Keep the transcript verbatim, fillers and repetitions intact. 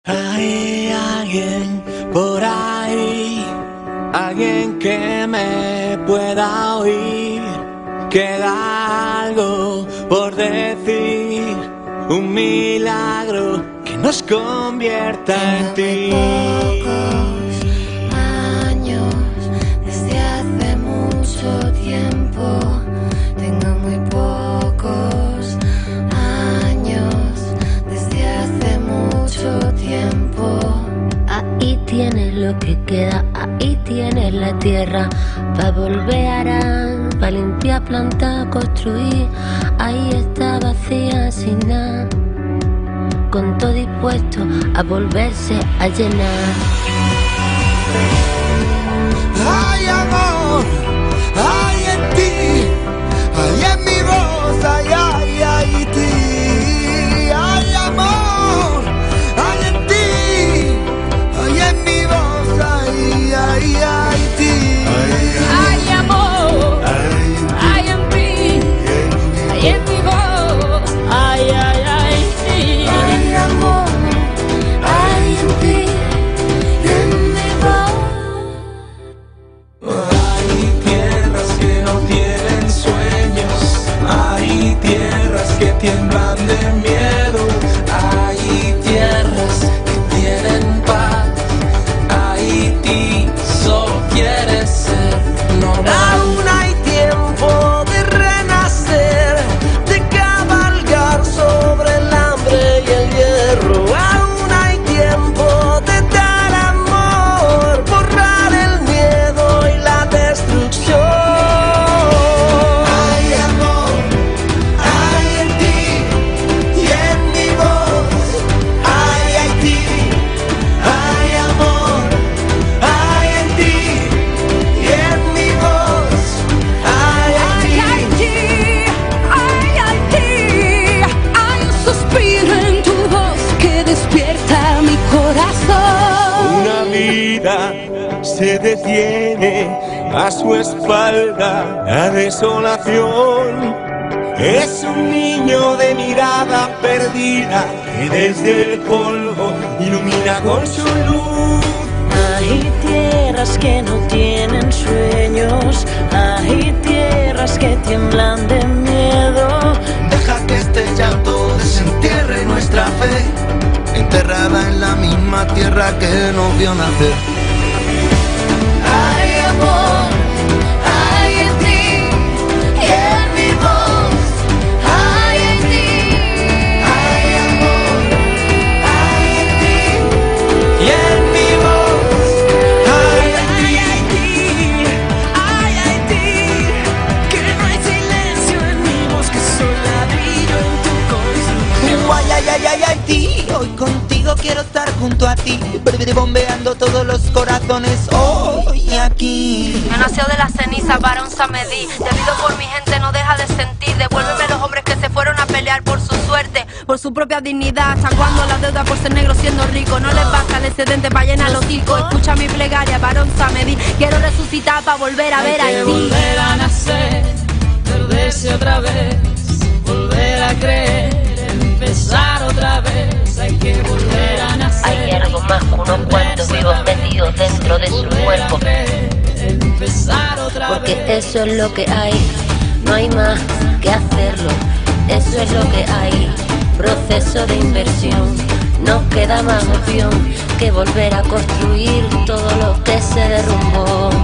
Hay alguien por ahí, alguien que me pueda oír. Queda algo por decir, un milagro que nos convierta en ti. Pocos años, desde hace mucho tiempo. Tengo muy pocos años, desde hace mucho tiempo. Ahí tienes lo que queda, ahí tienes la tierra pa' volver a, pa' limpiar, plantar, construir. Ahí está vacía sin nada, con todo dispuesto a volverse a llenar. Hay amor, hay en ti, hay en mi voz, hay, hay, hay ti. Hay amor, hay en ti, hay en mi voz, hay, hay, hay ti. Hay amor, hay en ti, hay en mi voz, ay, ay, ay, sí. Hay amor, hay en ti, y en mi voz. Hay tierras que no tienen sueños, hay tierras que tiemblan de miedo, hay tierras que tienen paz. Haití solo quiere ser normal. Aún hay tiempo de renacer, de cabalgar sobre el hambre y el hierro. Aún hay tiempo de dar amor, borrar el miedo y la destrucción. Hay amor, hay en ti y en mi voz. Hay Haití, hay amor, hay en ti y en mi voz. Hay Ay, Haití. ay, ay, ti, hay un suspiro en tu voz que despierta mi corazón. Una vida se detiene a su espalda, la desolación. Es un niño de mirada perdida que desde el polvo ilumina con su luz. Hay tierras que no tienen sueños, hay tierras que tiemblan de miedo. Deja que este llanto desentierre nuestra fe, enterrada en la misma tierra que nos vio nacer. Hay amor, hay en ti, y en mi voz. Hay en ti, Hay amor, hay en ti y en mi voz. Hay Haití. Ay, ay, ti, que no hay silencio en mi voz, que soy ladrillo en tu construcción. Ay, ay, ay, ay, ay, ti. Hoy contigo quiero estar junto a ti, bombeando todos los corazones hoy aquí. Yo nació de la ceniza, varón Samedí. Debido por mi gente no deja de sentir. Devuélveme los hombres que se fueron a pelear por su suerte, por su propia dignidad. ¿Hasta cuando la deuda por ser negro siendo rico? No les basta el excedente para llenar los ticos. Escucha mi plegaria, varón Samedí. Quiero resucitar para volver a ver a Hay que Haití. volver a nacer, perderse otra vez, volver a creer, empezar otra vez. Hay que volver a nacer. Hay algo más que unos cuantos vivos metidos dentro de su cuerpo, Empezar otra porque vez. eso es lo que hay, no hay más que hacerlo. Eso es lo que hay, proceso de inversión. No queda más opción que volver a construir todo lo que se derrumbó.